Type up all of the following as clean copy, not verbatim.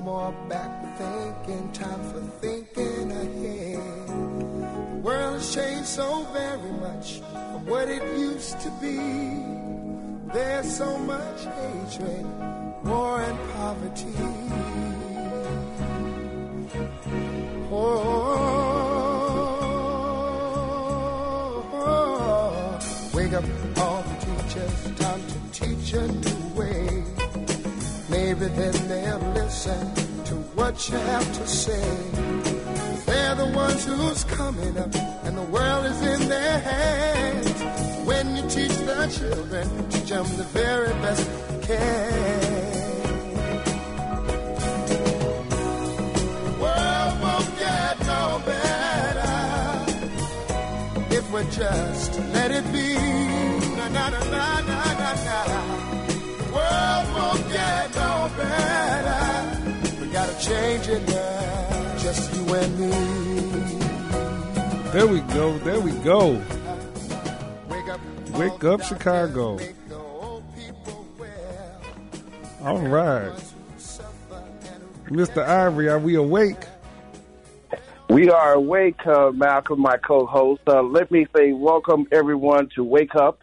No more back thinking, time for thinking ahead. The world has changed so very much from what it used to be. There's so much hatred, war and poverty. Wake up all the teachers, time to teach a new way. Maybe then they'll listen to what you have to say. They're the ones who's coming up, and the world is in their hands. When you teach the children, teach them the very best you can. The world won't get no better if we just let it be. Na na na na na na na. The world won't get no better. We gotta change it now, just you and me. There we go. There we go. Wake up, Chicago. All right. Mr. Ivory, are we awake? We are awake, Malcolm, my co-host. Let me say welcome, everyone, to Wake Up.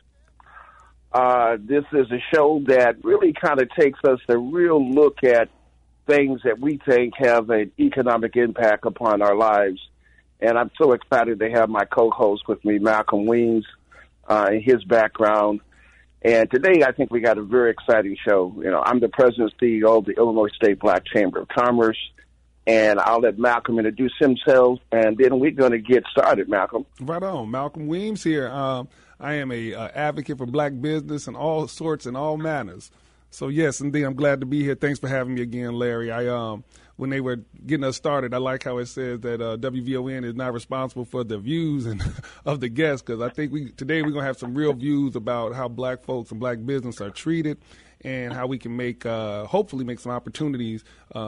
This is a show that really kind of takes us a real look at things that we think have an economic impact upon our lives. And I'm so excited to have my co-host with me, Malcolm Weems, his background. And today I think we got a very exciting show. You know, I'm the president and CEO of the Illinois State Black Chamber of Commerce, and I'll let Malcolm introduce himself, and then we're going to get started, Malcolm. Right on. Malcolm Weems here. I am a advocate for black business in all sorts and all manners. So, yes, indeed, I'm glad to be here. Thanks for having me again, Larry. When they were getting us started, I like how it says that WVON is not responsible for the views and of the guests, because I think today we're going to have some real views about how black folks and black business are treated and how we can hopefully make some opportunities,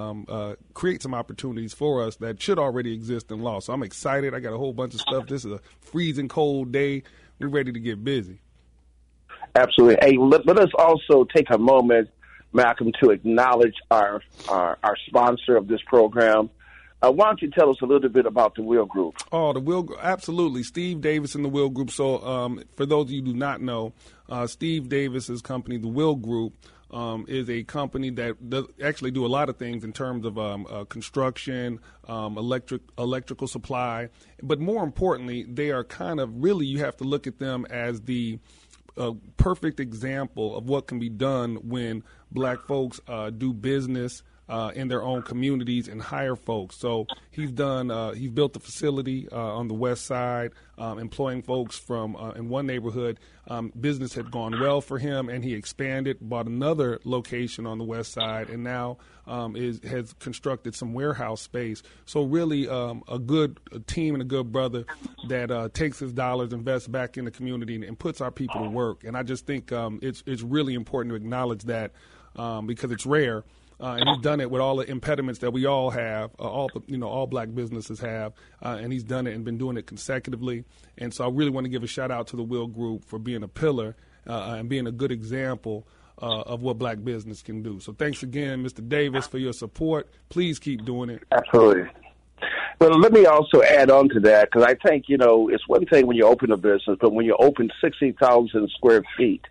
create some opportunities for us that should already exist in law. So I'm excited. I got a whole bunch of stuff. This is a freezing cold day. We're ready to get busy. Absolutely. Hey, let us also take a moment, Malcolm, to acknowledge our sponsor of this program. Why don't you tell us a little bit about the Will Group? Oh, the Will Group, absolutely. Steve Davis and the Will Group. So for those of you who do not know, Steve Davis's company, the Will Group, is a company that does actually do a lot of things in terms of construction, electrical supply. But more importantly, they are kind of really, you have to look at them as the perfect example of what can be done when black folks do business in their own communities and hire folks. So he's built a facility on the west side, employing folks from in one neighborhood. Business had gone well for him, and he expanded, bought another location on the west side, and now has constructed some warehouse space. So really a good team and a good brother that takes his dollars, invests back in the community, and puts our people to work. And I just think it's really important to acknowledge that because it's rare. And he's done it with all the impediments that we all have, all black businesses have, and he's done it and been doing it consecutively. And so I really want to give a shout out to the Will Group for being a pillar and being a good example of what black business can do. So thanks again, Mr. Davis, for your support. Please keep doing it. Absolutely. Well, let me also add on to that, because I think, it's one thing when you open a business, but when you open 60,000 square feet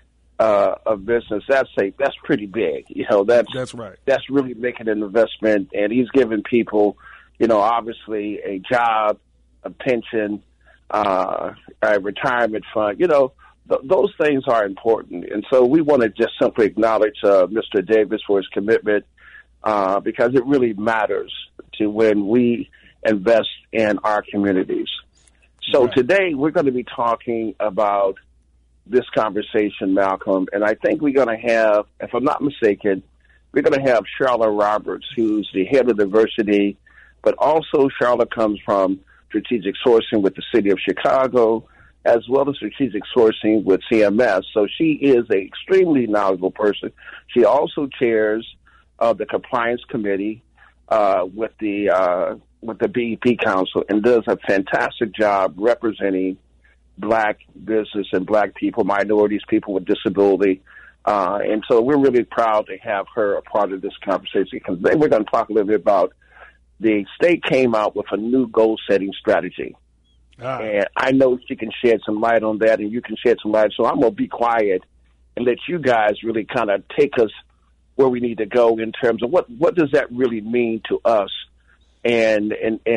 of business, that's pretty big. That's right. That's really making an investment, and he's giving people, obviously a job, a pension, a retirement fund. Those things are important, and so we want to just simply acknowledge Mr. Davis for his commitment because it really matters to when we invest in our communities. So today we're going to be talking about this conversation, Malcolm, and I think we're going to have, if I'm not mistaken, we're going to have Charlotte Roberts, who's the head of diversity, but also Charlotte comes from strategic sourcing with the city of Chicago, as well as strategic sourcing with CMS. So she is an extremely knowledgeable person. She also chairs the compliance committee with the BEP Council and does a fantastic job representing black business and black people, minorities, people with disability And so we're really proud to have her a part of this conversation, because we're going to talk a little bit about the state came out with a new goal-setting strategy. And I know she can shed some light on that, and you can shed some light. So I'm going to be quiet and let you guys really kind of take us where we need to go in terms of what does that really mean to us, and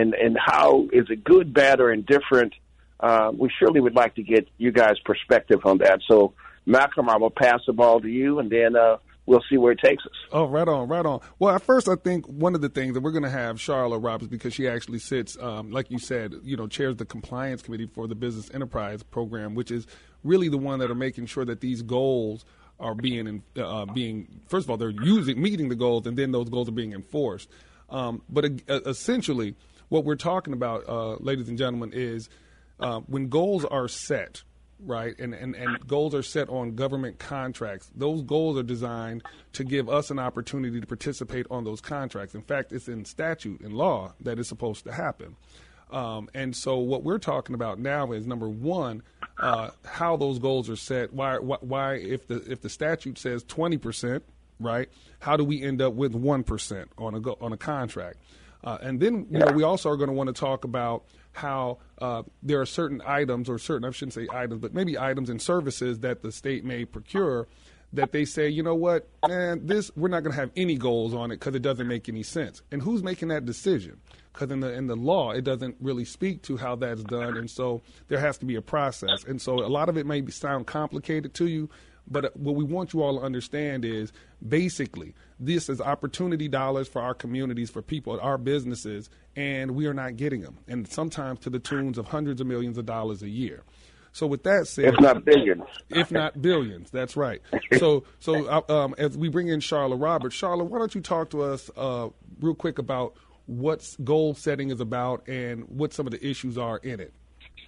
how is it good, bad, or indifferent? We surely would like to get you guys' perspective on that. So, Malcolm, I'm going to pass the ball to you, and then we'll see where it takes us. Oh, right on, right on. Well, at first, I think one of the things that we're going to have Charla Roberts, because she actually sits, like you said, chairs the compliance committee for the Business Enterprise Program, which is really the one that are making sure that these goals are being first of all, they're meeting the goals, and then those goals are being enforced. But essentially, what we're talking about, ladies and gentlemen, is when goals are set, right, and goals are set on government contracts, those goals are designed to give us an opportunity to participate on those contracts. In fact, it's in statute and law that it's supposed to happen. And so what we're talking about now is, number one, how those goals are set. Why if the statute says 20%, right, how do we end up with 1% on a contract? And then we also are going to want to talk about how there are certain items, or certain, I shouldn't say items, but maybe items and services that the state may procure that they say, you know what, man, we're not going to have any goals on it because it doesn't make any sense. And who's making that decision? Because in the law, it doesn't really speak to how that's done, and so there has to be a process. And so a lot of it may sound complicated to you, but what we want you all to understand is basically this is opportunity dollars for our communities, for people, our businesses, and we are not getting them, and sometimes to the tunes of hundreds of millions of dollars a year. So with that said, if not billions, if not billions, that's right. So as we bring in Charla Roberts, Charla, why don't you talk to us real quick about what goal setting is about and what some of the issues are in it?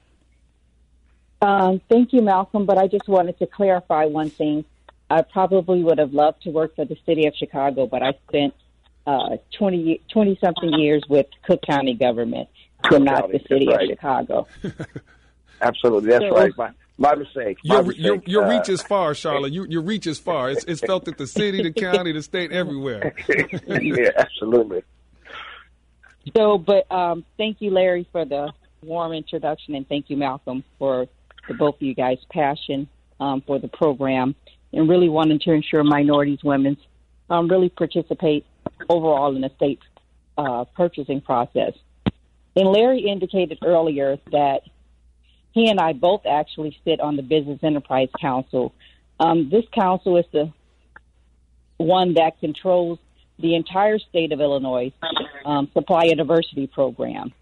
Thank you, Malcolm, but I just wanted to clarify one thing. I probably would have loved to work for the city of Chicago, but I spent 20-something years with Cook County government, so not the city of Chicago. Absolutely, that's right. My mistake. Your reach is far, Charla. Your reach is far. It's felt at the city, the county, the state, everywhere. Yeah, absolutely. So, but thank you, Larry, for the warm introduction, and thank you, Malcolm, for both of you guys' passion for the program and really wanting to ensure minorities, women really participate overall in the state's purchasing process. And Larry indicated earlier that he and I both actually sit on the Business Enterprise Council. This council is the one that controls the entire state of Illinois' supplier diversity program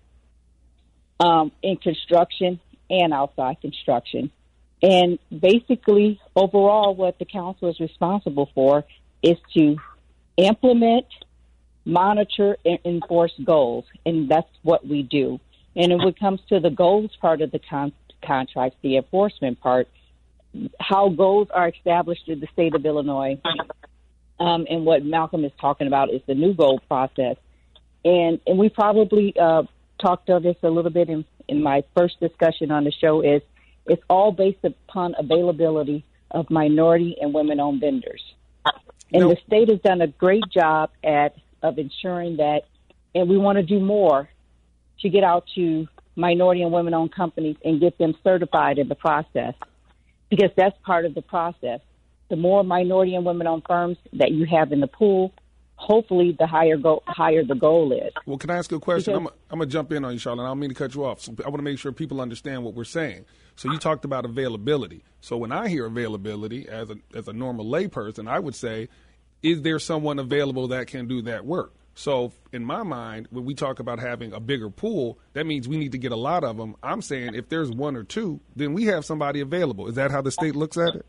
in construction and outside construction. And basically, overall, what the council is responsible for is to implement, monitor, and enforce goals. And that's what we do. And when it comes to the goals part of the contracts, the enforcement part, how goals are established in the state of Illinois, and what Malcolm is talking about is the new goal process. And we probably talked of this a little bit in my first discussion on the show, is it's all based upon availability of minority and women-owned vendors. And the state has done a great job of ensuring that, and we want to do more to get out to minority and women-owned companies and get them certified in the process, because that's part of the process. The more minority and women-owned firms that you have in the pool, hopefully the higher the goal is. Well, can I ask you a question? I'm going to jump in on you, Charlotte. I don't mean to cut you off. So I want to make sure people understand what we're saying. So you talked about availability. So when I hear availability as a normal layperson, I would say, is there someone available that can do that work? So in my mind, when we talk about having a bigger pool, that means we need to get a lot of them. I'm saying if there's one or two, then we have somebody available. Is that how the state looks at it?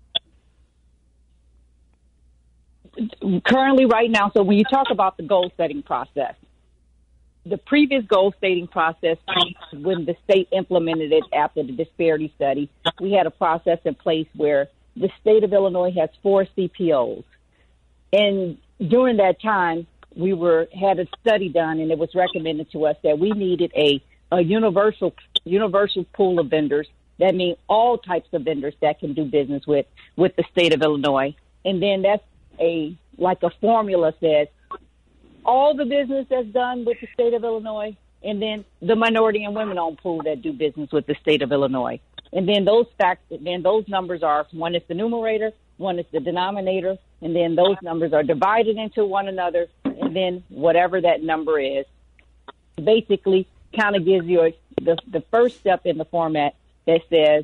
Currently, right now, so when you talk about the goal-setting process, the previous goal-setting process, when the state implemented it after the disparity study, we had a process in place where the state of Illinois has 4 CPOs. And during that time, we had a study done, and it was recommended to us that we needed a universal pool of vendors That means all types of vendors that can do business with the state of Illinois. And then that's like a formula says all the business that's done with the state of Illinois, and then the minority and women-owned pool that do business with the state of Illinois. And then those numbers are, one is the numerator, one is the denominator, and then those numbers are divided into one another, and then whatever that number is, basically kind of gives you the first step in the format that says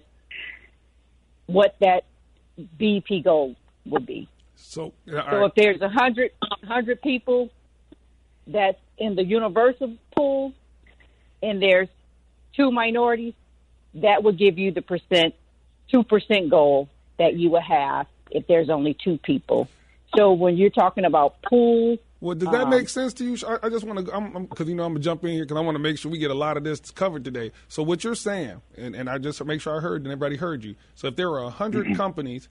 what that BP goal would be. So if there's 100 people that's in the universal pool, and there's 2 minorities, that would give you the 2% goal that you would have if there's only 2 people. So when you're talking about pool, well, does that make sense to you? I just want to, because I'm gonna jump in here because I want to make sure we get a lot of this covered today. So what you're saying, and I just make sure I heard and everybody heard you. So if there are 100 companies,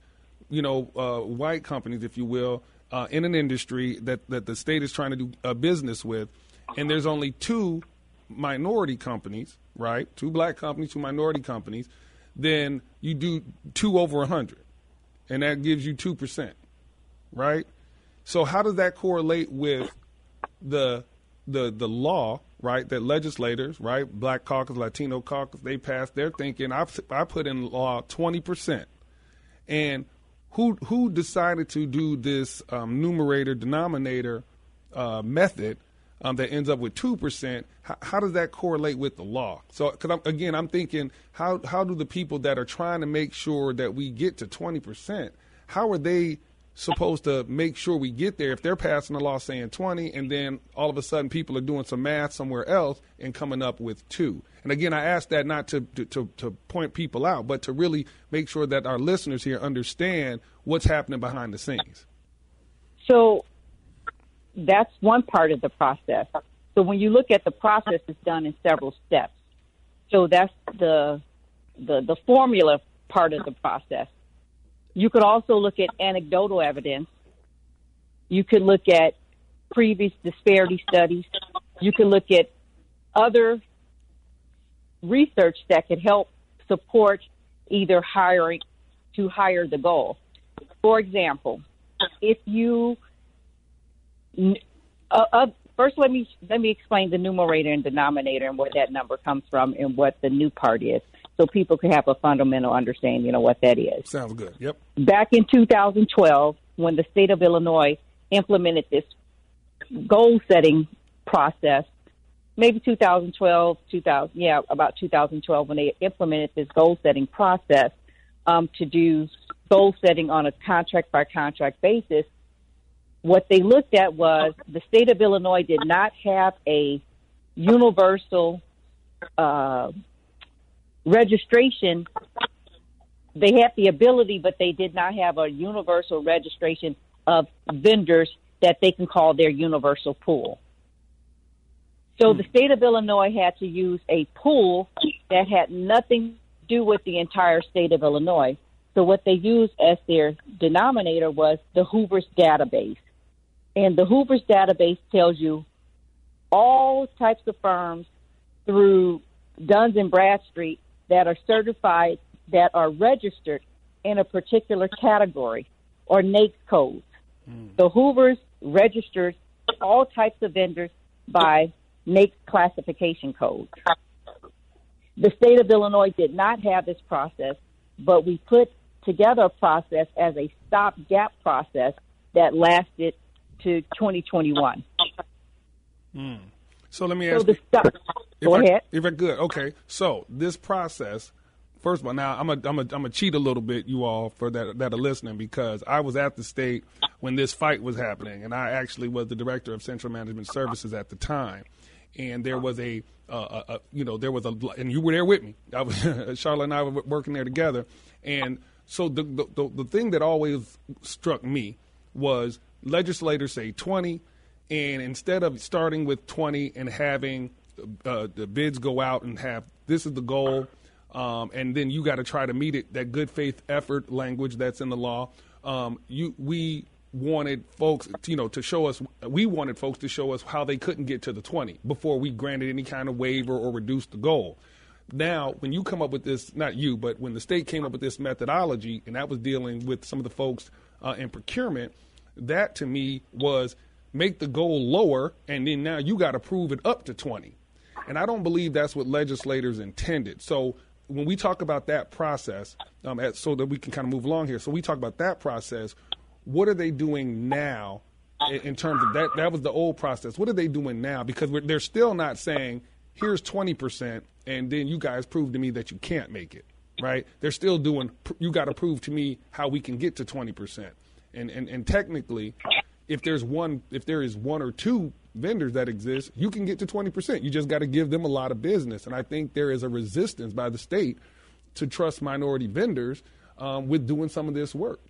white companies, if you will, in an industry that the state is trying to do business with, and there's only 2 minority companies, right? 2 black companies, 2 minority companies, then you do 2 over 100, and that gives you 2%, right? So how does that correlate with the law, right? That legislators, right, Black Caucus, Latino Caucus, they passed. They're thinking I put in law 20%, and who decided to do this numerator denominator method that ends up with 2%? How does that correlate with the law? So, because I'm thinking, how do the people that are trying to make sure that we get to 20%, how are they supposed to make sure we get there if they're passing a law saying 20, and then all of a sudden people are doing some math somewhere else and coming up with 2? And again, I ask that not to point people out, but to really make sure that our listeners here understand what's happening behind the scenes. So that's one part of the process. So when you look at the process, it's done in several steps. So that's the formula part of the process. You could also look at anecdotal evidence. You could look at previous disparity studies. You could look at other research that could help support either hire the goal. For example, if you first let me explain the numerator and denominator and where that number comes from and what the new part is, so people can have a fundamental understanding of what that is. Sounds good. Yep. Back in 2012, when the state of Illinois implemented this goal-setting process, maybe 2012, about 2012, when they implemented this goal-setting process to do goal-setting on a contract-by-contract basis, what they looked at was the state of Illinois did not have a universal registration. They had the ability, but they did not have a universal registration of vendors that they can call their universal pool. So the state of Illinois had to use a pool that had nothing to do with the entire state of Illinois. So what they used as their denominator was the Hoover's database. And the Hoover's database tells you all types of firms through Duns and Bradstreet that are certified, that are registered in a particular category or NAICS codes. The Hoover's registers all types of vendors by NAICS classification codes. The state of Illinois did not have this process, but we put together a process as a stopgap process that lasted to 2021. So let me ask you. Go ahead. If I could, okay. So this process, first of all, now I'm a cheat a little bit, you all, for that are listening, because I was at the state when this fight was happening, and I actually was the director of Central Management Services at the time, and there was and you were there with me. Charlotte and I were working there together, and so the thing that always struck me was legislators say 20, and instead of starting with 20 and having the bids go out and have this is the goal, and then you got to try to meet it, that good faith effort language that's in the law. We wanted folks, to show us. We wanted folks to show us how they couldn't get to the 20 before we granted any kind of waiver or reduced the goal. Now, when you come up with this, not you, but when the state came up with this methodology, and that was dealing with some of the folks in procurement, that to me was make the goal lower, and then now you got to prove it up to 20. And I don't believe that's what legislators intended. So when we talk about that process, so that we can kind of move along here, so we talk about that process, what are they doing now in terms of that? That was the old process. What are they doing now? Because they're still not saying, here's 20%, and then you guys prove to me that you can't make it, right? They're still doing, you got to prove to me how we can get to 20%. And technically, if there is one or two vendors that exist, you can get to 20%. You just got to give them a lot of business. And I think there is a resistance by the state to trust minority vendors with doing some of this work.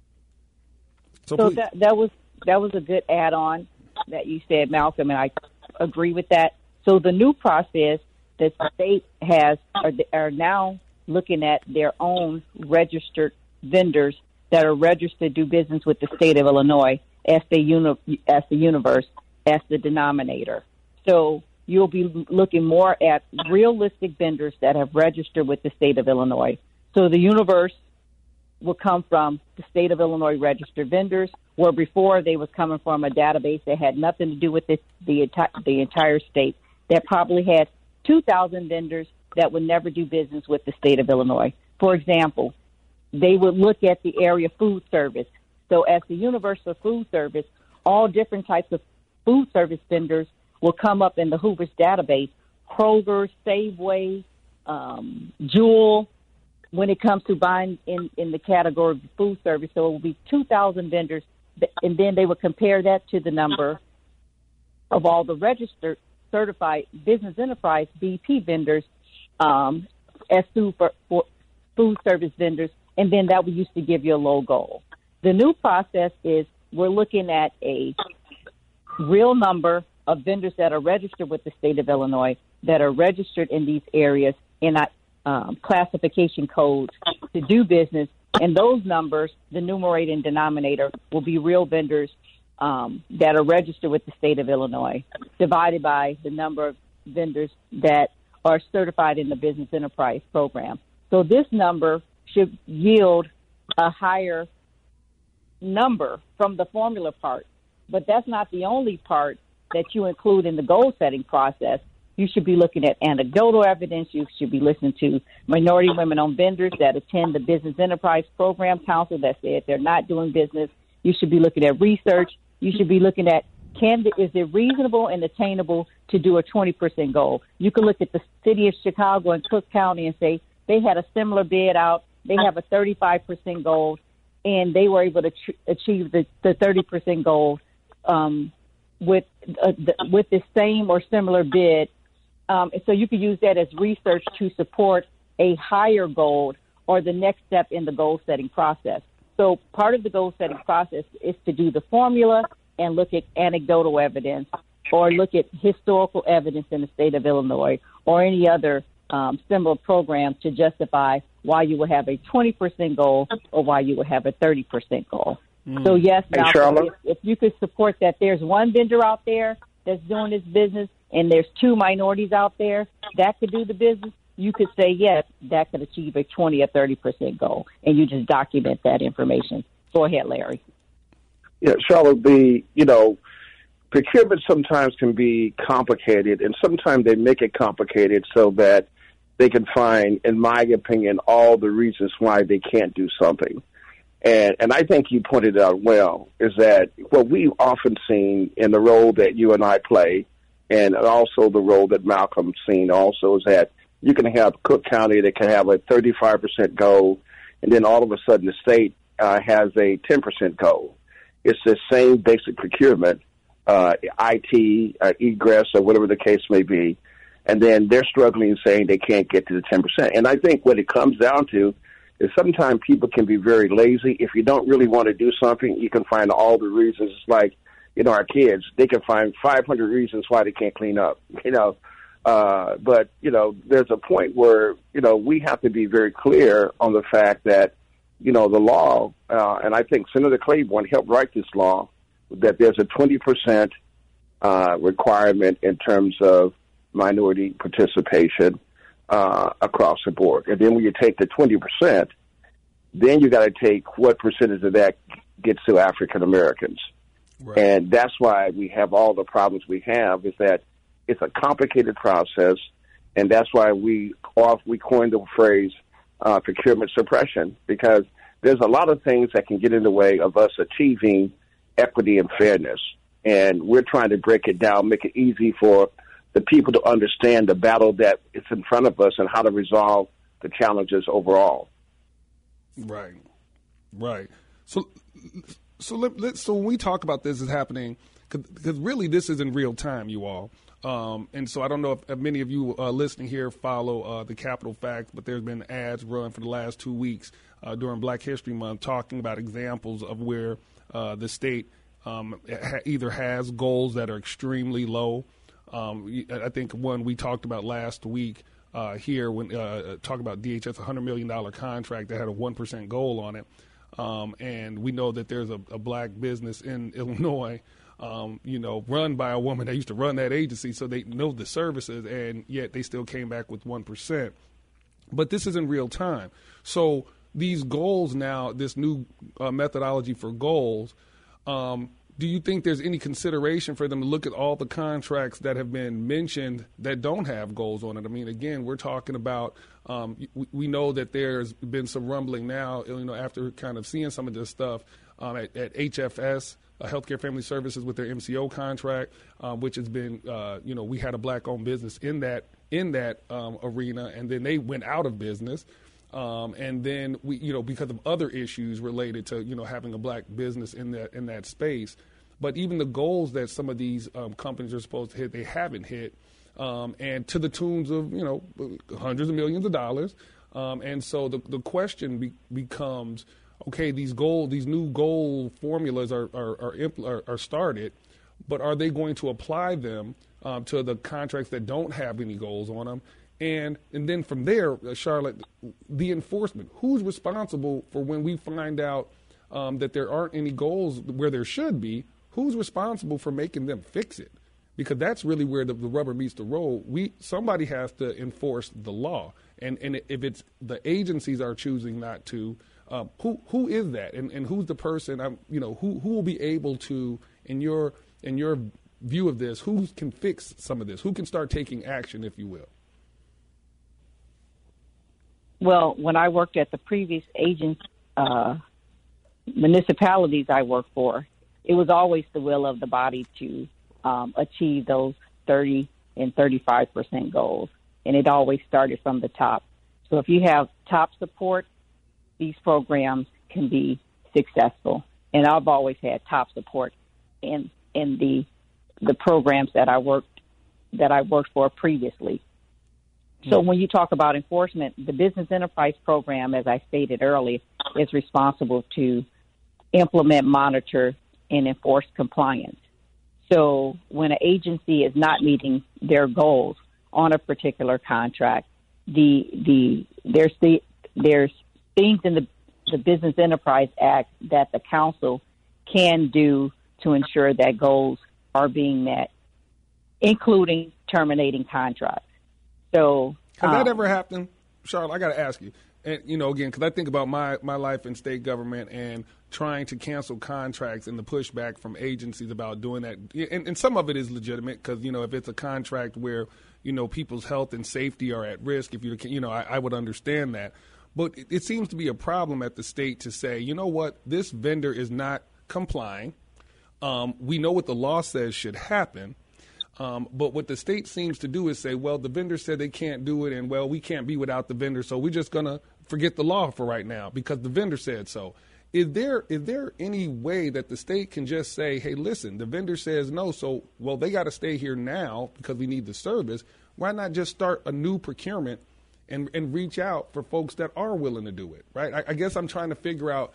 So that was a good add-on that you said, Malcolm, and I agree with that. So the new process that the state has are now looking at their own registered vendors that are registered to do business with the state of Illinois as the universe, as the denominator. So you'll be looking more at realistic vendors that have registered with the state of Illinois. So the universe will come from the state of Illinois registered vendors, where before they was coming from a database that had nothing to do with the entire state, that probably had 2,000 vendors that would never do business with the state of Illinois. For example, they would look at the area food service. So as the universal food service, all different types of food service vendors will come up in the Hoover's database. Kroger, Safeway, Jewel, when it comes to buying in the category of food service. So it will be 2,000 vendors, and then they would compare that to the number of all the registered certified business enterprise BP vendors as food service vendors, and then that would used to give you a low goal. The new process is we're looking at a real number of vendors that are registered with the state of Illinois, that are registered in these areas in classification codes to do business, and those numbers, the numerator and denominator, will be real vendors that are registered with the state of Illinois, divided by the number of vendors that are certified in the business enterprise program. So this number should yield a higher number from the formula part, but that's not the only part that you include in the goal-setting process. You should be looking at anecdotal evidence. You should be listening to minority women-owned vendors that attend the Business Enterprise Program Council that said they're not doing business. You should be looking at research. You should be looking at is it reasonable and attainable to do a 20% goal? You can look at the city of Chicago and Cook County and say they had a similar bid out. They have a 35% goal, and they were able to achieve the 30% goal with the same or similar bid. So you could use that as research to support a higher goal or the next step in the goal-setting process. So part of the goal-setting process is to do the formula and look at anecdotal evidence or look at historical evidence in the state of Illinois or any other similar program to justify why you would have a 20% goal or why you would have a 30% goal. So, yes, Malcolm, if you could support that there's one vendor out there that's doing this business and there's two minorities out there that could do the business, you could say, yes, that could achieve a 20 or 30% goal, and you just document that information. Go ahead, Larry. Yeah, Charlotte, procurement sometimes can be complicated, and sometimes they make it complicated so that they can find, in my opinion, all the reasons why they can't do something. And I think you pointed out well, is that what we've often seen in the role that you and I play, and also the role that Malcolm's seen also, is that you can have Cook County that can have a 35% goal, and then all of a sudden the state has a 10% goal. It's the same basic procurement, IT, egress, or whatever the case may be, and then they're struggling saying they can't get to the 10%. And I think what it comes down to is sometimes people can be very lazy. If you don't really want to do something, you can find all the reasons. It's like, our kids, they can find 500 reasons why they can't clean up, but, there's a point where, we have to be very clear on the fact that, the law, and I think Senator Claiborne helped write this law, that there's a 20% requirement in terms of minority participation. across the board. And then when you take the 20%, then you got to take what percentage of that gets to African Americans. Right. And that's why we have all the problems we have, is that it's a complicated process, and that's why we coined the phrase procurement suppression, because there's a lot of things that can get in the way of us achieving equity and fairness. And we're trying to break it down, make it easy for the people to understand the battle that is in front of us and how to resolve the challenges overall. Right. So when we talk about this is happening, because really this is in real time, you all. And so I don't know if many of you listening here follow the Capitol Facts, but there's been ads run for the last 2 weeks during Black History Month talking about examples of where the state either has goals that are extremely low. I think one we talked about last week here when talking about DHS, $100 million contract that had a 1% goal on it. And we know that there's a black business in Illinois, run by a woman that used to run that agency, so they know the services, and yet they still came back with 1%. But this is in real time. So these goals now, this new methodology for goals, do you think there's any consideration for them to look at all the contracts that have been mentioned that don't have goals on it? I mean, again, we're talking about, we know that there's been some rumbling now, after kind of seeing some of this stuff at HFS, Healthcare Family Services with their MCO contract, which has been, we had a black-owned business in that arena, and then they went out of business. And then we, because of other issues related to, having a black business in that space. But even the goals that some of these companies are supposed to hit, they haven't hit, and to the tunes of, hundreds of millions of dollars. And so the question becomes, okay, these new goal formulas are started, but are they going to apply them to the contracts that don't have any goals on them? And then from there, Charlotte, the enforcement, who's responsible for when we find out that there aren't any goals where there should be? Who's responsible for making them fix it? Because that's really where the rubber meets the road. Somebody has to enforce the law. And if it's the agencies are choosing not to, who is that? And who's the person, who will be able to, in your view of this, who can fix some of this? Who can start taking action, if you will? Well, when I worked at the previous municipalities I worked for, it was always the will of the body to achieve those 30 and 35% goals. And it always started from the top. So if you have top support, these programs can be successful. And I've always had top support in the programs that I worked for previously. So when you talk about enforcement, the Business Enterprise Program, as I stated earlier, is responsible to implement, monitor, and enforce compliance. So when an agency is not meeting their goals on a particular contract, there's things in the Business Enterprise Act that the council can do to ensure that goals are being met, including terminating contracts. So, has that ever happened, Charlotte? I got to ask you. And, again, because I think about my life in state government and trying to cancel contracts and the pushback from agencies about doing that. And some of it is legitimate because, if it's a contract where, people's health and safety are at risk, I would understand that. But it seems to be a problem at the state to say, you know what, this vendor is not complying. We know what the law says should happen. But what the state seems to do is say, well, the vendor said they can't do it, and, well, we can't be without the vendor, so we're just going to forget the law for right now because the vendor said so. Is there any way that the state can just say, hey, listen, the vendor says no, so, well, they got to stay here now because we need the service. Why not just start a new procurement and reach out for folks that are willing to do it, right? I guess I'm trying to figure out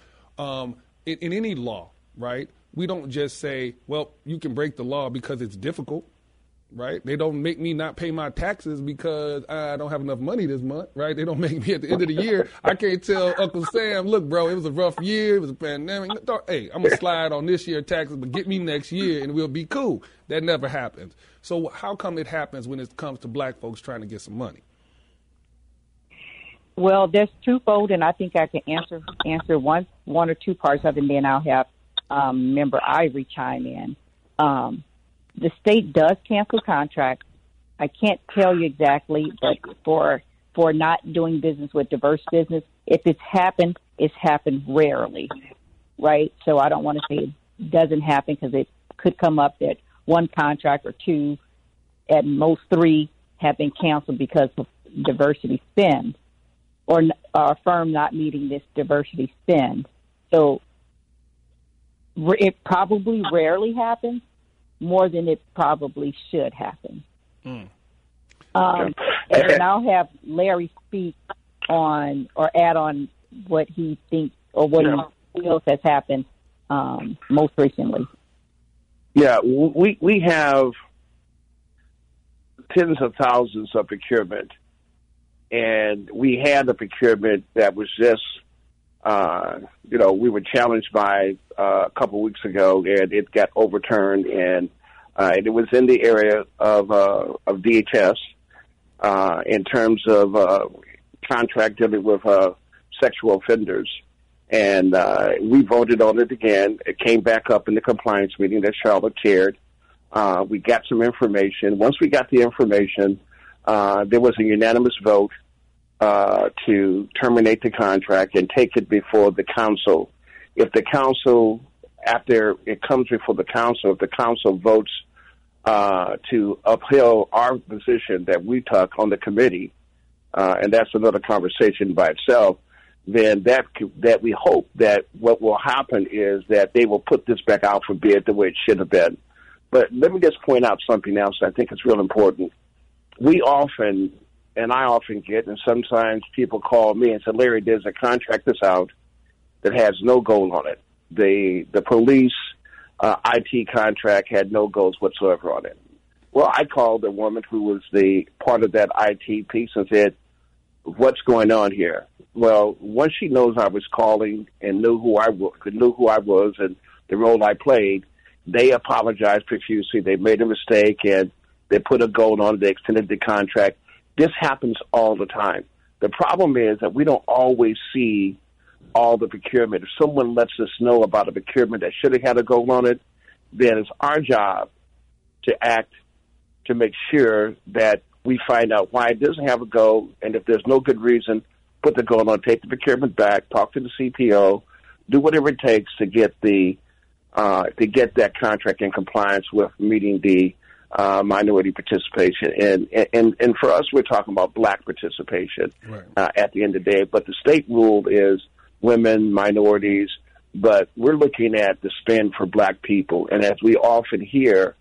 in any law, right, we don't just say, well, you can break the law because it's difficult. Right? They don't make me not pay my taxes because I don't have enough money this month, right? They don't make me at the end of the year. I can't tell Uncle Sam, look, bro, it was a rough year. It was a pandemic. Hey, I'm going to slide on this year's taxes, but get me next year and we'll be cool. That never happens. So how come it happens when it comes to black folks trying to get some money? Well, there's twofold, and I think I can answer one or two parts of it, and then I'll have member Ivory chime in. The state does cancel contracts. I can't tell you exactly, but for not doing business with diverse business, if it's happened rarely, right? So I don't want to say it doesn't happen, because it could come up that one contract or two, at most three, have been canceled because of diversity spend, or a firm not meeting this diversity spend. So it probably rarely happens, more than it probably should happen. And I'll have Larry speak on or add on what he thinks or what he feels has happened most recently. Yeah, we have tens of thousands of procurement, and we had a procurement that was just, we were challenged by a couple of weeks ago, and it got overturned, and it was in the area of DHS in terms of contract dealing with sexual offenders. And we voted on it again. It came back up in the compliance meeting that Charlotte chaired. We got some information. Once we got the information, there was a unanimous vote to terminate the contract and take it before the council. If the council, after it comes before the council, if the council votes to uphold our position that we took on the committee, and that's another conversation by itself, then that we hope that what will happen is that they will put this back out for bid the way it should have been. But let me just point out something else I think is real important. We often, and I often get, and sometimes people call me and say, Larry, there's a contract that's out that has no goal on it. The police IT contract had no goals whatsoever on it. Well, I called a woman who was the part of that IT piece and said, what's going on here? Well, once she knows I was calling and knew who I was and the role I played, they apologized profusely. They made a mistake, and they put a goal on it. They extended the contract. This happens all the time. The problem is that we don't always see all the procurement. If someone lets us know about a procurement that should have had a goal on it, then it's our job to act to make sure that we find out why it doesn't have a goal, and if there's no good reason, put the goal on, take the procurement back, talk to the CPO, do whatever it takes to get that contract in compliance with meeting the minority participation. And for us, we're talking about black participation at the end of the day. But the state rule is women, minorities, but we're looking at the spend for black people. And as we often hear,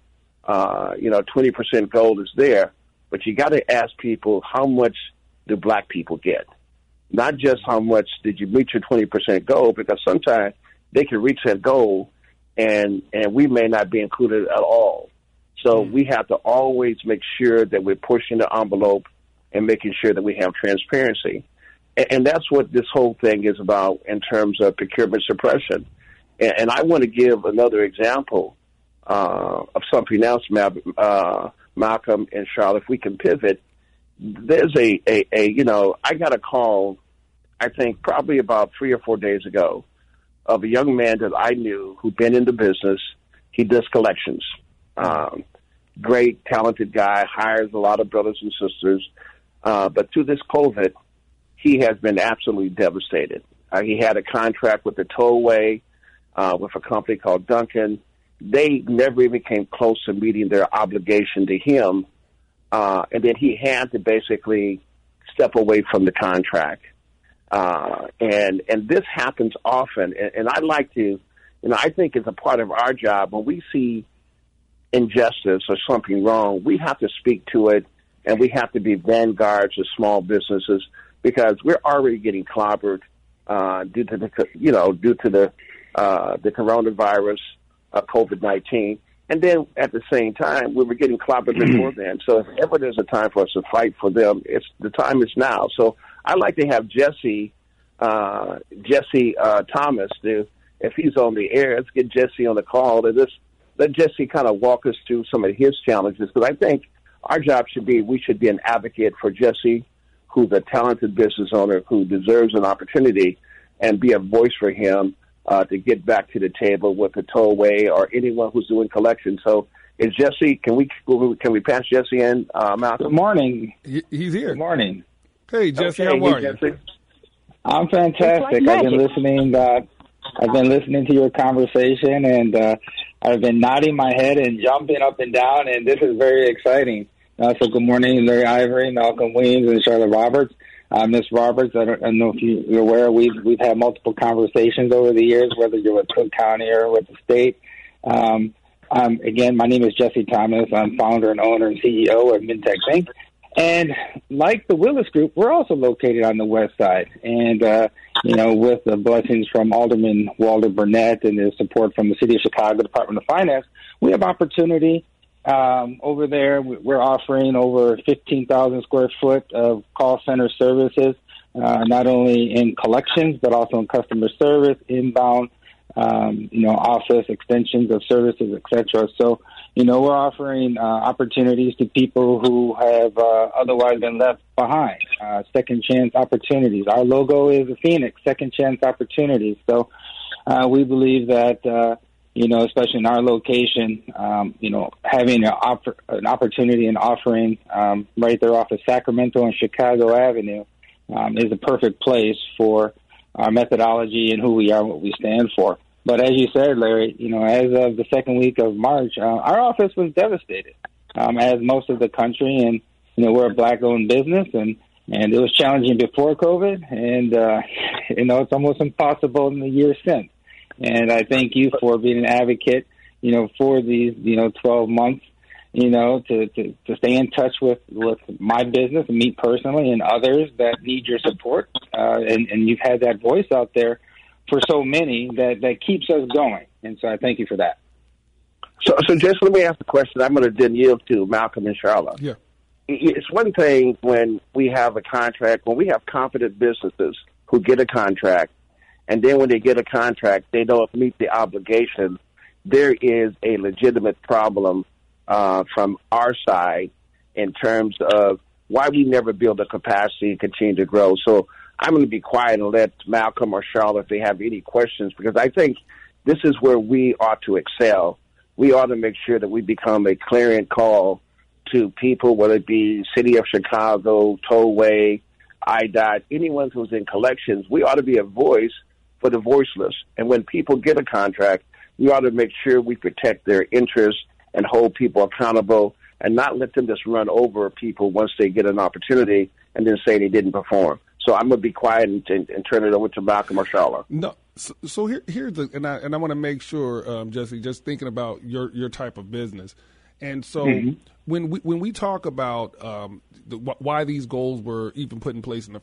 20% goal is there, but you got to ask people, how much do black people get? Not just how much did you meet your 20% goal, because sometimes they can reach that goal and we may not be included at all. So we have to always make sure that we're pushing the envelope and making sure that we have transparency. And that's what this whole thing is about in terms of procurement suppression. And I want to give another example of something else, Malcolm and Charlotte. If we can pivot, there's I got a call, I think probably about 3 or 4 days ago, of a young man that I knew who'd been in the business. He does collections. Great, talented guy, hires a lot of brothers and sisters. But through this COVID, he has been absolutely devastated. He had a contract with the tollway, with a company called Duncan. They never even came close to meeting their obligation to him. And then he had to basically step away from the contract. And this happens often. And I like to, I think it's a part of our job when we see injustice or something wrong, we have to speak to it, and we have to be vanguards of small businesses, because we're already getting clobbered due to the coronavirus, COVID-19. And then at the same time, we were getting clobbered before then. So if ever there's a time for us to fight for them, the time is now. So I'd like to have Jesse Thomas, if he's on the air, let's get Jesse on the call and let Jesse kind of walk us through some of his challenges. Because I think our job we should be an advocate for Jesse who's a talented business owner who deserves an opportunity, and be a voice for him to get back to the table with the tollway or anyone who's doing collections. So, is Jesse? Can we pass Jesse in, Malcolm? Good morning. He's here. Good morning. Hey, Jesse, Okay, how are you? Jesse? I'm fantastic. I've been listening. I've been listening to your conversation, and I've been nodding my head and jumping up and down, and this is very exciting. So, good morning, Larry Ivory, Malcolm Weems, and Charlotte Roberts. Miss Roberts, I don't know if you're aware, we've had multiple conversations over the years, whether you're with Cook County or with the state. Again, my name is Jesse Thomas. I'm founder and owner and CEO of Mintex Inc. And like the Willis Group, we're also located on the west side. And, with the blessings from Alderman Walter Burnett and the support from the City of Chicago Department of Finance, we have opportunity over there. We're offering over 15,000 square foot of call center services, not only in collections, but also in customer service, inbound, office extensions of services, et cetera. So, we're offering opportunities to people who have otherwise been left behind, second chance opportunities. Our logo is a phoenix, second chance opportunities. So we believe that, especially in our location, having an opportunity and offering right there off of Sacramento and Chicago Avenue is a perfect place for our methodology and who we are and what we stand for. But as you said, Larry, as of the second week of March, our office was devastated, as most of the country. And, we're a Black-owned business, and it was challenging before COVID. And, it's almost impossible in the years since. And I thank you for being an advocate, for these, 12 months, to stay in touch with my business and me personally and others that need your support. And you've had that voice out there for so many that keeps us going. And so I thank you for that. So just let me ask a question. I'm going to then yield to Malcolm and Charlotte. Yeah. It's one thing when we have a contract, when we have competent businesses who get a contract, and then when they get a contract, they don't meet the obligation. There is a legitimate problem from our side in terms of why we never build the capacity and continue to grow. So I'm going to be quiet and let Malcolm or Charlotte, if they have any questions, because I think this is where we ought to excel. We ought to make sure that we become a clarion call to people, whether it be City of Chicago, Tollway, IDOT, anyone who's in collections. We ought to be a voice for the voiceless. And when people get a contract, we ought to make sure we protect their interests and hold people accountable and not let them just run over people once they get an opportunity and then say they didn't perform. So I'm going to be quiet and turn it over to Malcolm or Charlotte. No, so here's the and I want to make sure, Jesse, just thinking about your type of business, and so when we talk about why these goals were even put in place from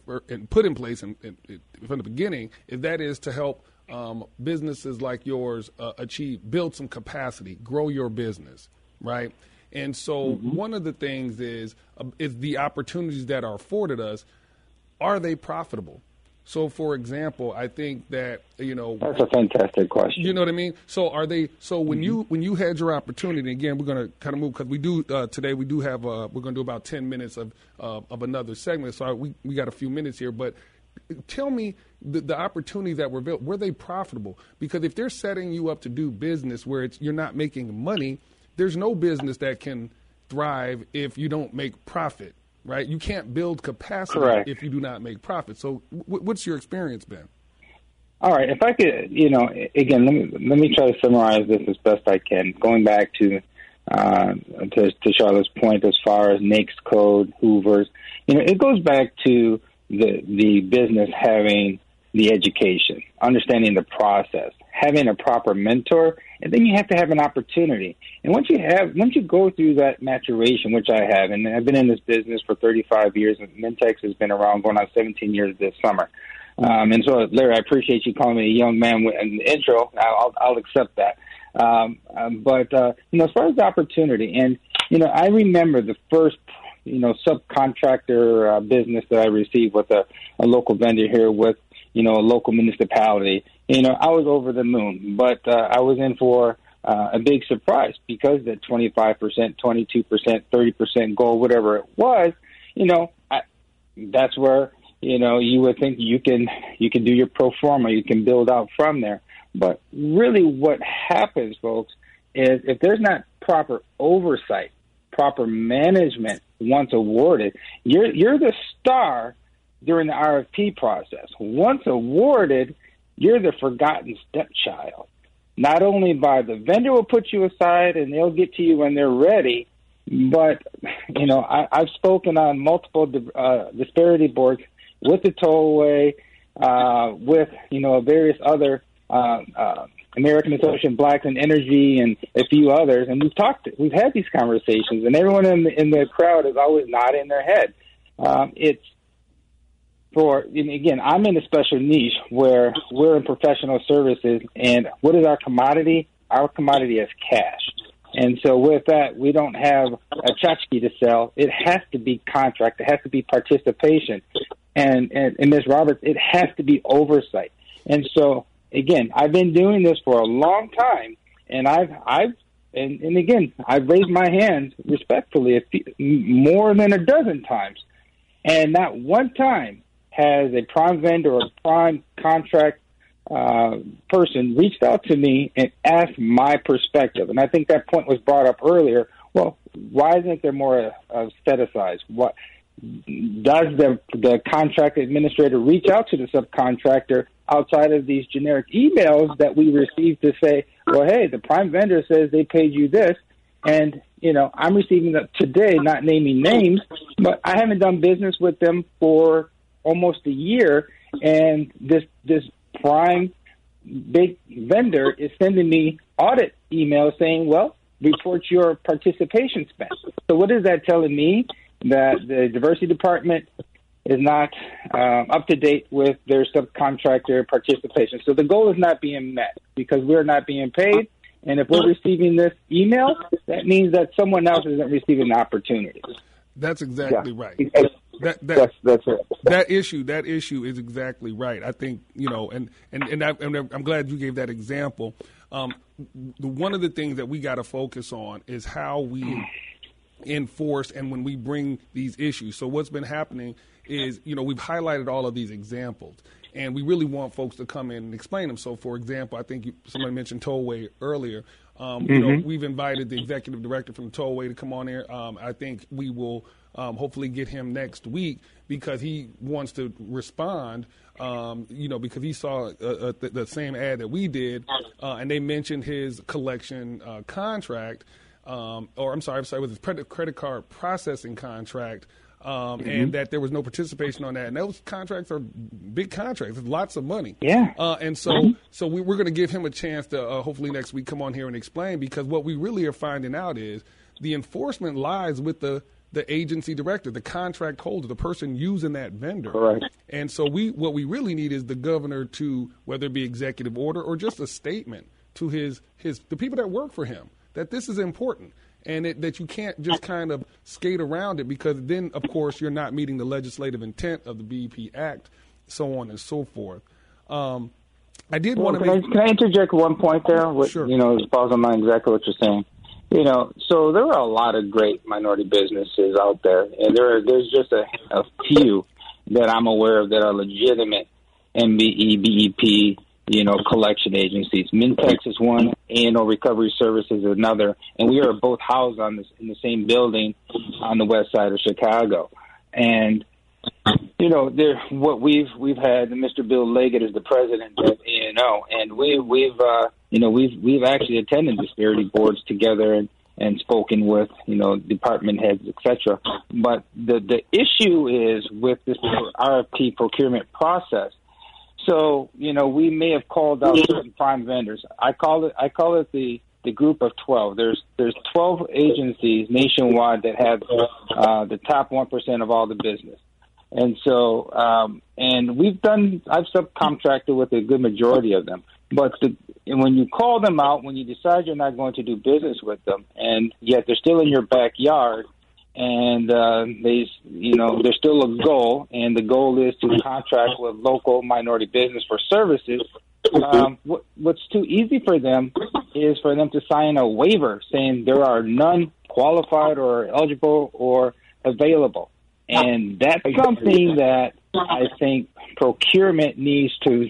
the beginning, that is to help businesses like yours build some capacity, grow your business, right? And so one of the things is the opportunities that are afforded us. Are they profitable? So, for example, I think that, that's a fantastic question. You know what I mean? So are they, so when you had your opportunity, again, we're going to kind of move because we do, today we do have, we're going to do about 10 minutes of another segment. So we got a few minutes here, but tell me the opportunities that were built, were they profitable? Because if they're setting you up to do business where you're not making money, there's no business that can thrive if you don't make profit. Right, you can't build capacity Correct. If you do not make profit. So, what's your experience been? All right, if I could, again, let me try to summarize this as best I can. Going back to Charlotte's point, as far as NAICS code, Hoover's, it goes back to the business having the education, understanding the process, having a proper mentor, and then you have to have an opportunity. And once you go through that maturation, which I have, and I've been in this business for 35 years, and Mintex has been around going on 17 years this summer. And so, Larry, I appreciate you calling me a young man in the intro. I'll accept that. But as far as the opportunity, and, I remember the first, subcontractor business that I received with a local vendor here with, a local municipality. I was over the moon, but I was in for a big surprise because that 25%, 22%, 30% goal, whatever it was, that's where, you would think you can do your pro forma, you can build out from there. But really what happens, folks, is if there's not proper oversight, proper management once awarded, you're the star during the RFP process. Once awarded, you're the forgotten stepchild. Not only by the vendor will put you aside and they'll get to you when they're ready, but, I've spoken on multiple disparity boards with the tollway, with, various other American Association of Blacks in Energy and a few others, and we've had these conversations, and everyone in the crowd is always nodding their head. Again, I'm in a special niche where we're in professional services, and what is our commodity? Our commodity is cash. And so with that, we don't have a tchotchke to sell. It has to be contract. It has to be participation. And Ms. Roberts, it has to be oversight. And so, again, I've been doing this for a long time, and I've raised my hands respectfully more than a dozen times. And not one time has a prime vendor or prime contract person reached out to me and asked my perspective. And I think that point was brought up earlier. Well, why isn't there more set-asides? What does the contract administrator reach out to the subcontractor outside of these generic emails that we receive to say, well, hey, the prime vendor says they paid you this, and I'm receiving that today, not naming names, but I haven't done business with them for almost a year, and this prime big vendor is sending me audit emails saying, well, report your participation spend. So what is that telling me? That the diversity department is not up to date with their subcontractor participation. So the goal is not being met because we're not being paid. And if we're receiving this email, that means that someone else isn't receiving the opportunity. That's exactly right. That's it. That issue is exactly right. I think, and I'm glad you gave that example. One of the things that we got to focus on is how we enforce and when we bring these issues. So what's been happening is, we've highlighted all of these examples, and we really want folks to come in and explain them. So, for example, I think somebody mentioned Tollway earlier. We've invited the executive director from Tollway to come on here. I think we will hopefully get him next week because he wants to respond, because he saw the same ad that we did, and they mentioned his collection contract, with his credit card processing contract, and that there was no participation on that. And those contracts are big contracts. It's lots of money. Yeah. And so we're going to give him a chance to hopefully next week come on here and explain, because what we really are finding out is the enforcement lies with the agency director, the contract holder, the person using that vendor. Correct. And so what we really need is the governor to, whether it be executive order or just a statement to the people that work for him, that this is important and that you can't just kind of skate around it, because then, of course, you're not meeting the legislative intent of the BEP Act, so on and so forth. I did want to Can I interject one point there? Sure. It falls on mind exactly what you're saying. So there are a lot of great minority businesses out there, and there's just a few that I'm aware of that are legitimate MBE, BEP, collection agencies. Mintex is one, A&O Recovery Services is another, and we are both housed in the same building on the west side of Chicago. And what we've had, Mr. Bill Leggett is the president of A&O, and we've actually attended disparity boards together and spoken with department heads, etc. But the issue is with this RFP procurement process. So, we may have called out certain prime vendors. I call it the group of 12. There's 12 agencies nationwide that have the top 1% of all the business. And so, and I've subcontracted with a good majority of them. But when you call them out, when you decide you're not going to do business with them, and yet they're still in your backyard, and there's still a goal, and the goal is to contract with local minority business for services. What's too easy for them is for them to sign a waiver saying there are none qualified or eligible or available. And that's something that I think procurement needs to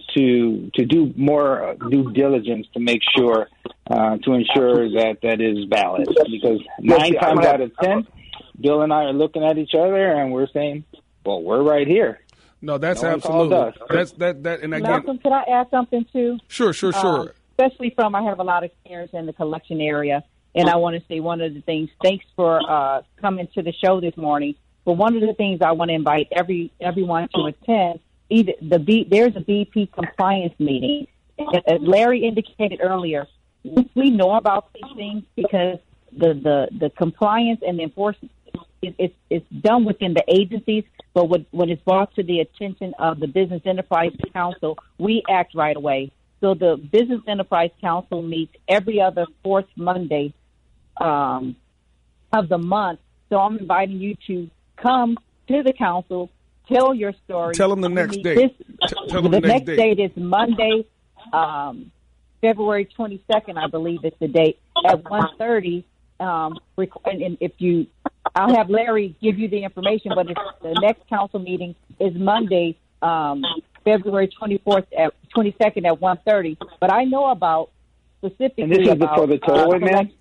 do more due diligence to make sure to ensure that is valid. Because 9 times out of 10, Bill and I are looking at each other and we're saying, "Well, we're right here." No, that's absolutely that. And again, Malcolm, could I add something too? Sure. Especially I have a lot of experience in the collection area, and I want to say one of the things. Thanks for coming to the show this morning. But one of the things I want to invite everyone to attend, there's a BP compliance meeting. As Larry indicated earlier, we know about these things because the compliance and the enforcement it's done within the agencies. But when it's brought to the attention of the Business Enterprise Council, we act right away. So the Business Enterprise Council meets every other fourth Monday of the month. So I'm inviting you to come to the council, tell your story. Tell them the next date. Tell them the next date is Monday, February 22nd, I believe is the date, at 1:30. And I'll have Larry give you the information, but the next council meeting is Monday, February 22nd at 1:30. But I know about specifically and this is about for the tollway man?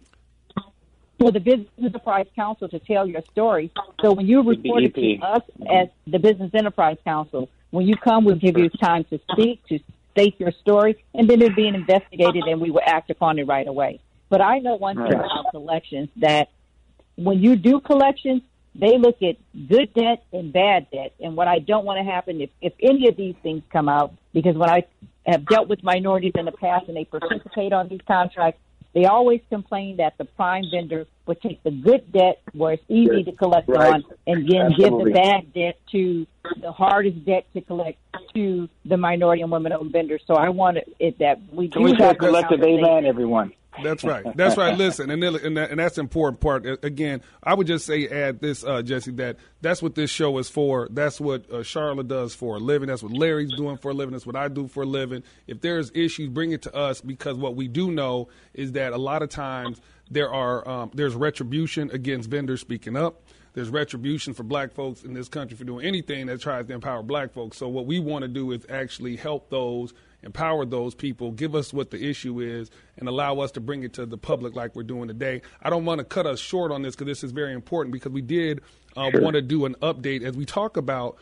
For the Business Enterprise Council to tell your story. So when you report it to us as the Business Enterprise Council, when you come, we'll give you time to speak, to state your story, and then it's being investigated, and we will act upon it right away. But I know one thing about collections, that when you do collections, they look at good debt and bad debt. And what I don't want to happen if any of these things come out, because when I have dealt with minorities in the past and they participate on these contracts, they always complain that the prime vendor would take the good debt where it's easy to collect on and then give the bad debt to the hardest debt to collect to the minority and women-owned vendors. So I want it that we do have collective amen, everyone. That's right. That's right. Listen, and that's the important part. Again, I would just say add this, Jesse, that's what this show is for. That's what Charlotte does for a living. That's what Larry's doing for a living. That's what I do for a living. If there's issues, bring it to us, because what we do know is that a lot of times there's retribution against vendors speaking up. There's retribution for black folks in this country for doing anything that tries to empower black folks. So what we want to do is actually help those, empower those people, give us what the issue is, and allow us to bring it to the public like we're doing today. I don't want to cut us short on this because this is very important, because we did want to do an update as we talk about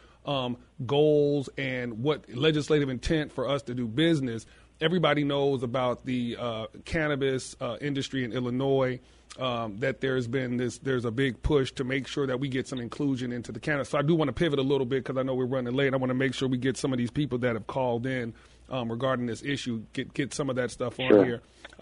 goals and what legislative intent for us to do business. Everybody knows about the cannabis industry in Illinois, that there's a big push to make sure that we get some inclusion into the cannabis. So I do want to pivot a little bit because I know we're running late. I want to make sure we get some of these people that have called in regarding this issue, get some of that stuff on here.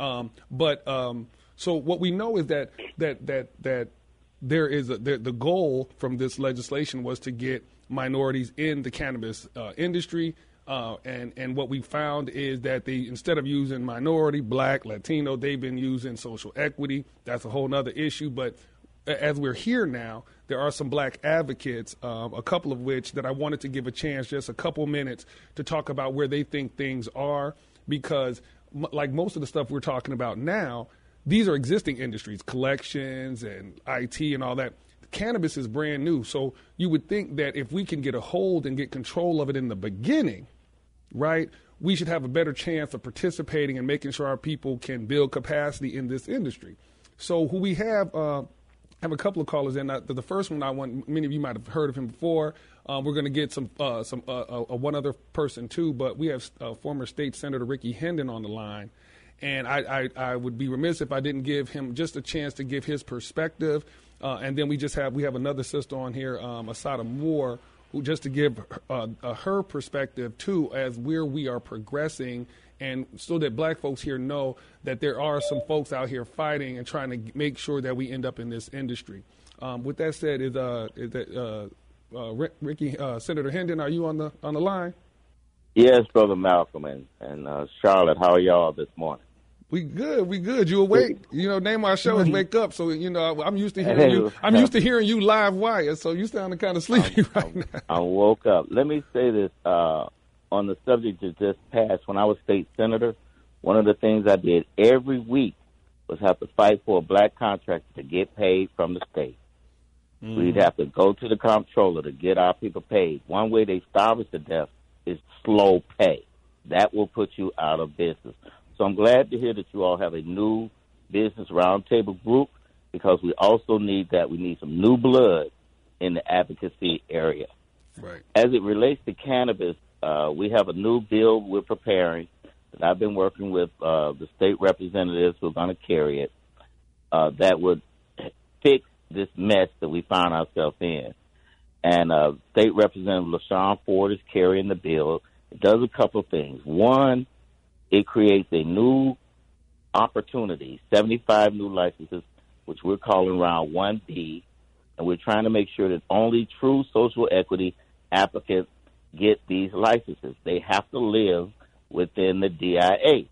So what we know is that there is the goal from this legislation was to get minorities in the cannabis industry. And what we found is that they, instead of using minority, black, Latino, they've been using social equity. That's a whole nother issue. But as we're here now, there are some black advocates, a couple of which that I wanted to give a chance, just a couple minutes, to talk about where they think things are. Because like most of the stuff we're talking about now, these are existing industries, collections and IT and all that. Cannabis is brand new. So you would think that if we can get a hold and get control of it in the beginning, right, we should have a better chance of participating and making sure our people can build capacity in this industry. So who we have a couple of callers in. The first one I want, many of you might have heard of him before. We're going to get some one other person too, but we have former State Senator Ricky Hendon on the line. And I would be remiss if I didn't give him just a chance to give his perspective. And then we have another sister on here, Asada Moore, who just to give her perspective too, as where we are progressing, and so that black folks here know that there are some folks out here fighting and trying to make sure that we end up in this industry. With that said, Ricky, Senator Hendon, are you on the line? Yes, Brother Malcolm and Charlotte. How are y'all this morning? We good. You awake? You know, name our show is Wake Up. So you know, I'm used to hearing you. I'm used to hearing you live wire. So you sounding kind of sleepy right now. I woke up. Let me say this on the subject that just passed. When I was state senator, one of the things I did every week was have to fight for a black contractor to get paid from the state. We'd have to go to the comptroller to get our people paid. One way they starve us to death is slow pay. That will put you out of business. So I'm glad to hear that you all have a new business roundtable group, because we also need that. We need some new blood in the advocacy area. Right. As it relates to cannabis, we have a new bill we're preparing that I've been working with the state representatives who are going to carry it, that would fix this mess that we found ourselves in. And State Representative LaShawn Ford is carrying the bill. It does a couple of things. One, it creates a new opportunity, 75 new licenses, which we're calling Round 1B, and we're trying to make sure that only true social equity applicants get these licenses. They have to live within the DIA.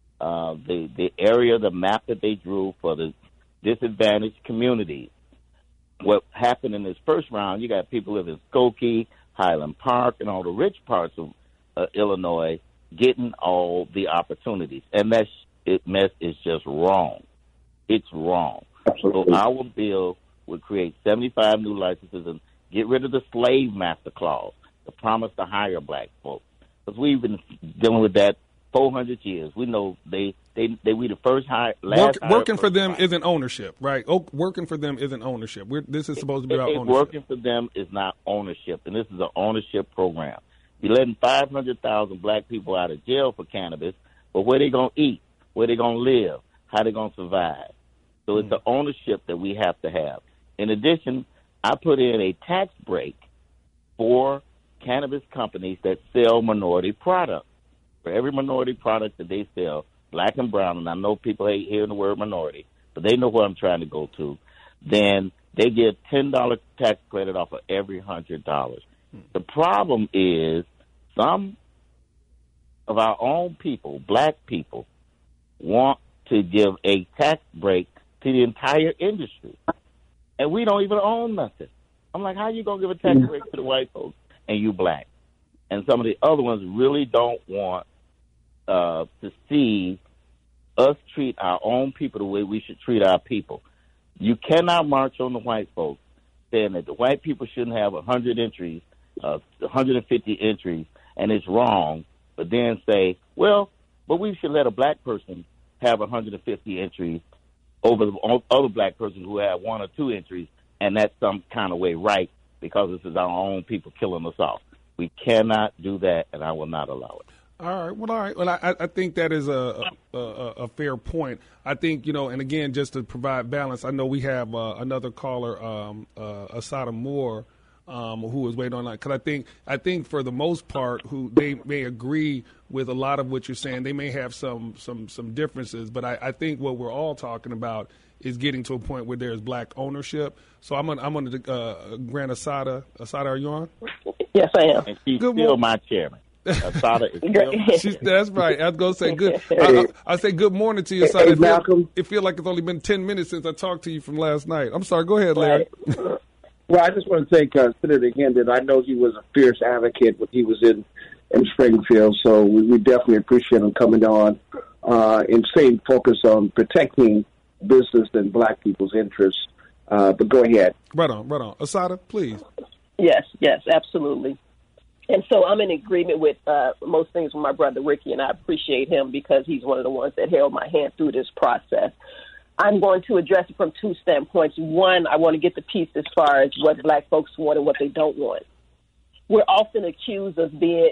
The area, the map that they drew for the disadvantaged communities, what happened in this first round, you got people living in Skokie, Highland Park, and all the rich parts of Illinois getting all the opportunities. And that mess is just wrong. It's wrong. Absolutely. So our bill would create 75 new licenses and get rid of the slave master clause, the promise to hire black folks. Because we've been dealing with that 400 years. We know we the first hire. Working for them isn't ownership, right? Working for them isn't ownership. This is supposed to be about ownership. Working for them is not ownership, and this is an ownership program. You're letting 500,000 black people out of jail for cannabis, but where they going to eat? Where they going to live? How they going to survive? So it's the ownership that we have to have. In addition, I put in a tax break for cannabis companies that sell minority products. For every minority product that they sell, black and brown, and I know people hate hearing the word minority, but they know where I'm trying to go to, then they get $10 tax credit off of every $100. The problem is some of our own people, black people, want to give a tax break to the entire industry, and we don't even own nothing. I'm like, how you going to give a tax break to the white folks and you black? And some of the other ones really don't want to see us treat our own people the way we should treat our people. You cannot march on the white folks saying that the white people shouldn't have 100 entries, 150 entries, and it's wrong, but then say, well, but we should let a black person have 150 entries over the other black person who have 1 or 2 entries, and that's some kind of way right, because this is our own people killing us off. We cannot do that, and I will not allow it. All right. Well, I think that is a fair point. I think, and again, just to provide balance, I know we have another caller, Asada Moore, who is waiting online. Because I think for the most part, who they may agree with a lot of what you're saying. They may have some differences, but I think what we're all talking about is getting to a point where there's black ownership. So I'm going to grant Asada. Asada, are you on? Yes, I am. And she's still my chairman. Asada is still that's right. I was going to say good. I say good morning to you, Asada. Malcolm. It feels like it's only been 10 minutes since I talked to you from last night. I'm sorry. Go ahead, Larry. Right. Well, I just want to thank Senator Hendon. I know he was a fierce advocate when he was in Springfield, so we definitely appreciate him coming on and staying focused on protecting business and black people's interests. But go ahead. Right on. Asada, please. Yes, absolutely. And so I'm in agreement with most things with my brother Ricky, and I appreciate him because he's one of the ones that held my hand through this process. I'm going to address it from 2 standpoints. One, I want to get the piece as far as what black folks want and what they don't want. We're often accused of being,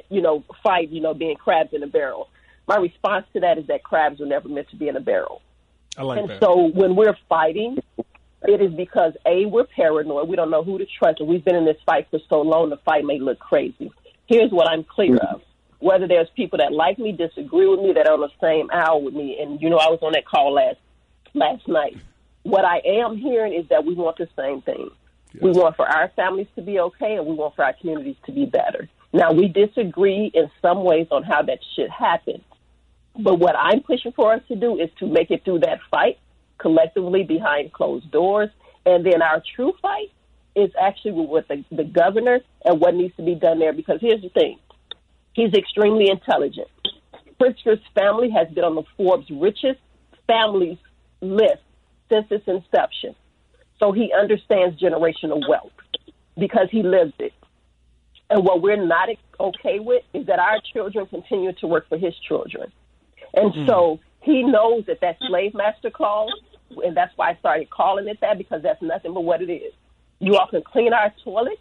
being crabs in a barrel. My response to that is that crabs were never meant to be in a barrel. I like that. And so when we're fighting, it is because, A, we're paranoid. We don't know who to trust. And we've been in this fight for so long, the fight may look crazy. Here's what I'm clear of. Whether there's people that like me, disagree with me, that are on the same aisle with me, and, I was on that call last night. What I am hearing is that we want the same thing. Yes. We want for our families to be okay, and we want for our communities to be better. Now, we disagree in some ways on how that should happen. But what I'm pushing for us to do is to make it through that fight collectively behind closed doors. And then our true fight is actually with the governor and what needs to be done there. Because here's the thing. He's extremely intelligent. Pritzker's family has been on the Forbes richest families list since its inception. So he understands generational wealth because he lives it. And what we're not okay with is that our children continue to work for his children. And so he knows that slave master clause, and that's why I started calling it that, because that's nothing but what it is. You all can clean our toilets,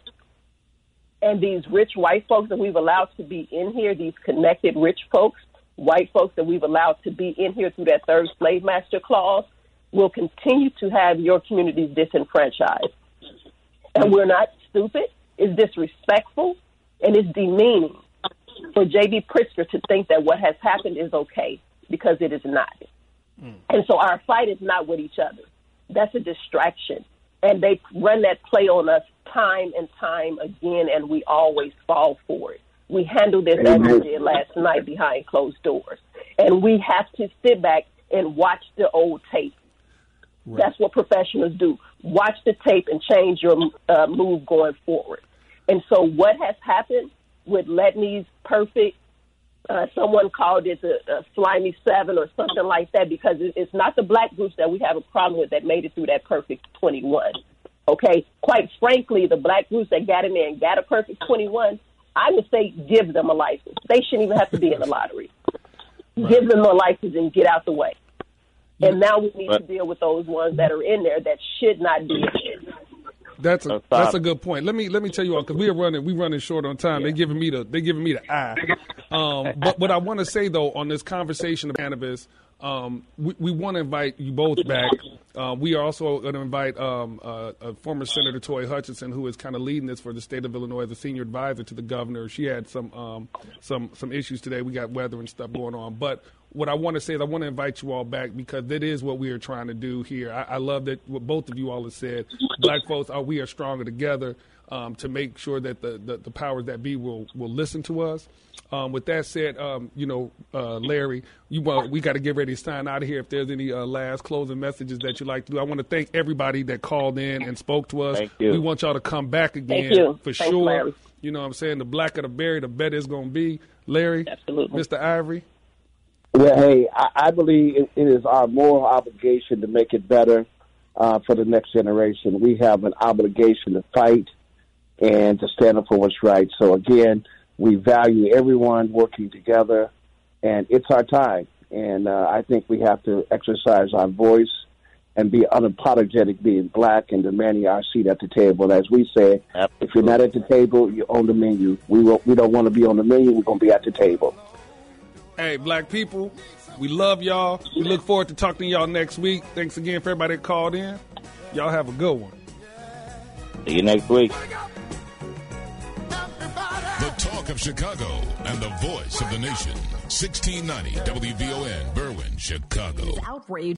and these rich white folks that we've allowed to be in here, these connected rich folks, white folks that we've allowed to be in here through that third slave master clause, will continue to have your communities disenfranchised. And we're not stupid. It's disrespectful, and it's demeaning for J.B. Pritzker to think that what has happened is okay, because it is not. And so our fight is not with each other. That's a distraction. And they run that play on us time and time again, and we always fall for it. We handled this as we did last night behind closed doors. And we have to sit back and watch the old tape. Right. That's what professionals do. Watch the tape and change your move going forward. And so what has happened with Letney's perfect, someone called it a slimy 7 or something like that, because it's not the black groups that we have a problem with that made it through that perfect 21. Okay? Quite frankly, the black groups that got in there and got a perfect 21, I would say give them a license. They shouldn't even have to be in the lottery. Right. Give them a license and get out the way. And now we need to deal with those ones that are in there that should not be in there. That's a good point. Let me tell you all, because we running short on time. Yeah. They're giving me the eye. But what I want to say though on this conversation of cannabis, we want to invite you both back. We are also going to invite former Senator Toy Hutchinson, who is kind of leading this for the state of Illinois as a senior advisor to the governor. She had some issues today. We got weather and stuff going on, but what I want to say is I want to invite you all back, because that is what we are trying to do here. I love that what both of you all have said. Black folks, we are stronger together to make sure that the powers that be will listen to us. With that said, Larry, we got to get ready to sign out of here. If there's any last closing messages that you'd like to do, I want to thank everybody that called in and spoke to us. Thank you. We want y'all to come back again for sure. Larry. You know what I'm saying? The blacker the berry, the better it's going to be. Larry, absolutely. Mr. Ivory. Well, hey, I believe it is our moral obligation to make it better for the next generation. We have an obligation to fight and to stand up for what's right. So, again, we value everyone working together, and it's our time. And I think we have to exercise our voice and be unapologetic being black and demanding our seat at the table. As we said, if you're not at the table, you're on the menu. We don't want to be on the menu. We're going to be at the table. Hey, black people, we love y'all. We look forward to talking to y'all next week. Thanks again for everybody that called in. Y'all have a good one. See you next week. The talk of Chicago and the voice of the nation. 1690 WVON, Berwyn, Chicago. Outrage.